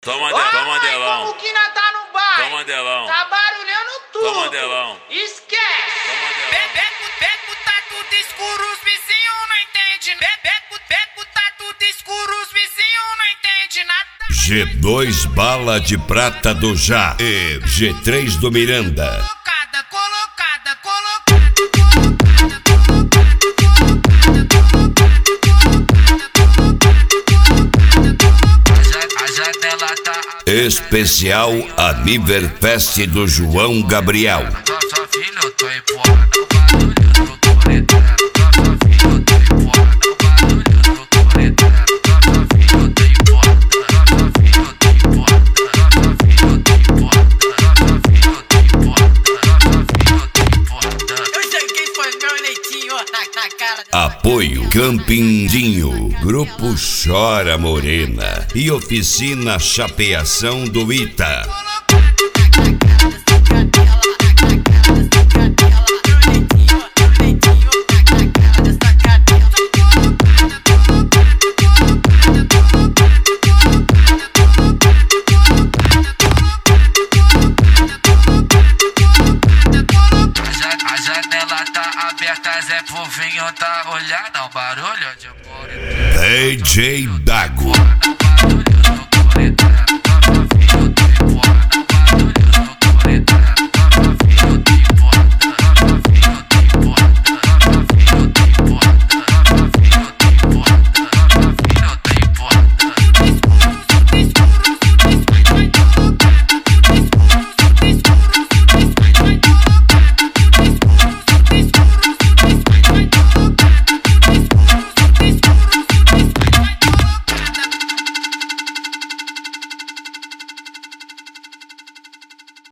Toma delão. Como que nós tá no baile? Toma delão. Tá barulhando tudo. Toma delão. Esquece. Beco tá tudo escuro, os vizinhos não entendem. Beco tá tudo escuro, os vizinhos não entendem nada. G2 Bala de Prata do Já e G3 do Miranda. Especial Aniverfest do João Gabriel. Apoio Campindinho, Grupo Chora Morena e Oficina Chapeação do Ita. A janela tá aberta, Zé Povinho tá olhando o barulho de amor. DJ Dago.